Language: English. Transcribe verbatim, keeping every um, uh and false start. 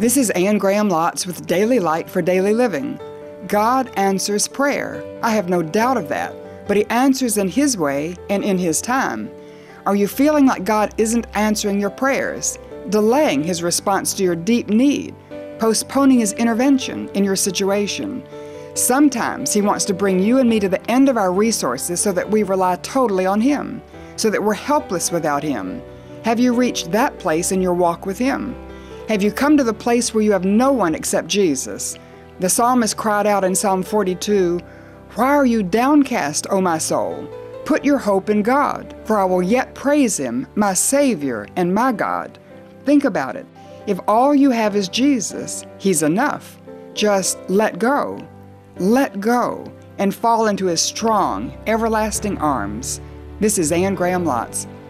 This is Anne Graham Lotz with Daily Light for Daily Living. God answers prayer. I have no doubt of that, but He answers in His way and in His time. Are you feeling like God isn't answering your prayers, delaying His response to your deep need, postponing His intervention in your situation? Sometimes He wants to bring you and me to the end of our resources so that we rely totally on Him, so that we're helpless without Him. Have you reached that place in your walk with Him? Have you come to the place where you have no one except Jesus? The psalmist cried out in Psalm forty-two, "Why are you downcast, O my soul? Put your hope in God, for I will yet praise Him, my Savior and my God." Think about it. If all you have is Jesus, He's enough. Just let go. Let go and fall into His strong, everlasting arms. This is Anne Graham Lotz.